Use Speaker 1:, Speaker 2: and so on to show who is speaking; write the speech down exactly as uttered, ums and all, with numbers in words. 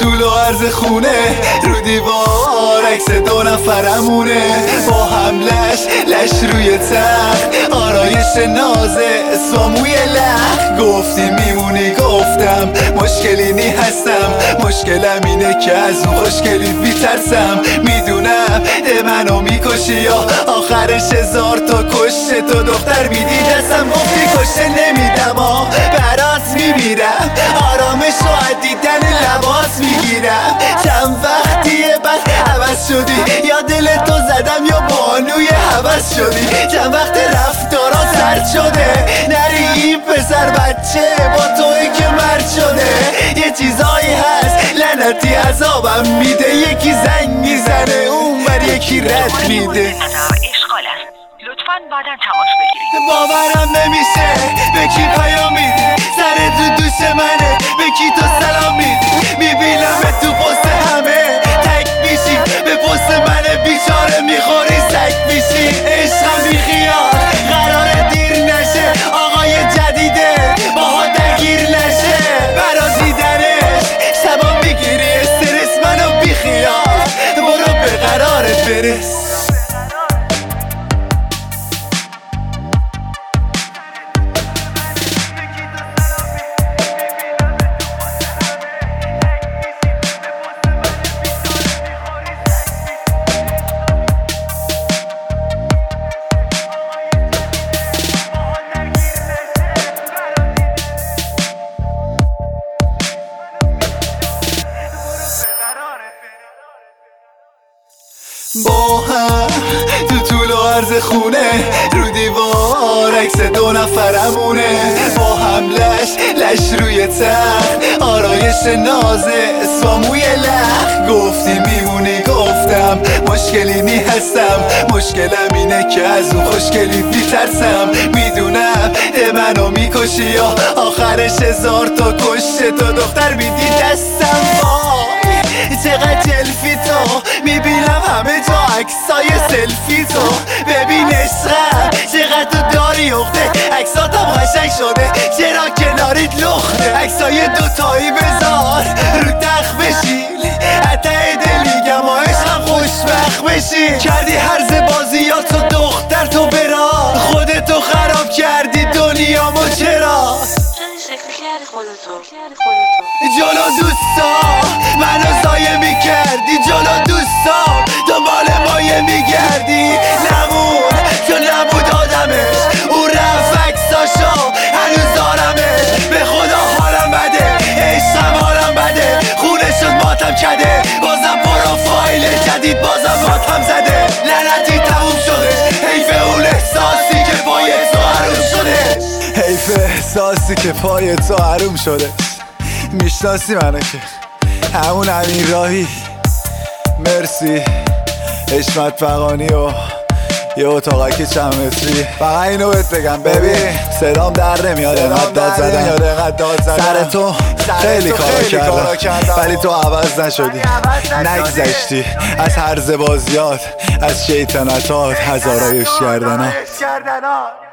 Speaker 1: طول و عرض خونه رو دیوار عکس دو نفرمونه با هم لش لش روی تخت آرایش نازه ساموی لخ گفتی میمونی گفتم مشکلی نی هستم مشکلم اینه که از اون خوشگلی بیترسم میدونم ده منو میکشی یا آخرش هزار تا کشته تو دختر میدی دستم گفتی کشته نمیدم آه برات میمیرم آرامش رو دیدن لباس میگیرم چند وقتیه بعد عوض شدی یا دل تو زدم یا بانوی عوض شدی چند وقت رفتارا سرد شده نری این پسر بچه با توی که مرد شده یه چیزایی هست لعنتی عذابم میده یکی زنگ میزنه اون بر یکی رد میده
Speaker 2: لطفاً بعداً تماس بگیرید.
Speaker 1: باورم نمیشه به کی پیام میدی سر تو دوش منه به کی تو سلام میدی میبینم تو پست همه تک میشی به پست منه بیچاره میخوری سک میشی عشقم بیخیال قرار دیر نشه آقای جدیده باها درگیر نشه برا دیدنش شبا میگیری استرس منو بیخیال برو به قرارت برس با هم تو طول و عرض خونه رو دیوار عکس دو نفرمونه با هم لش لش روی تخت آرایش نازه ساموی لخ گفتی میمونی گفتم مشکلی نی هستم مشکلم اینه که از اون خوشگلی بیترسم میدونم ده منو میکشی یا آخرش هزار تا کشته تو دختر میدی دستم وای چقدر جلفی تو میبینم همه جا عکسای سلفی تو ببین عشقم چقدر تو داری اخته عکساتم قشنگ شده چرا کناریت لخته عکسای دوتایی بذار رو تخت بشین حتی دل میگم و عشقم خوشبخت بشین کردی هرز بازیاتو دختر تو برا خودتو خراب کردی دنیامو چرا جلو دوستا منو زایه میکردی جلو دوستا دنبال مایه میگردی نمون چون نبود آدمش او رفت عکساشو هنوز دارمش به خدا حالم بده عشقم حالم بده خونه شد ماتم کده بازم پروفایل جدید بازم ماتم زده لعنتی تموم شده حیف اون احساسی که پای تو حروم شده حیف احساسی که پای تو حروم شده میشناسی منو که همون امین راهی مرسی حشمت فغانی و یه اتاقکی چند متری فقط اینو بهت بگم ببین صدام در نمیاد انقدر داد زدن سر تو خیلی کارا کردم ولی تو عوض نشدی نگذشتی از هرز بازیات از شیطنتات هزارایش کردنات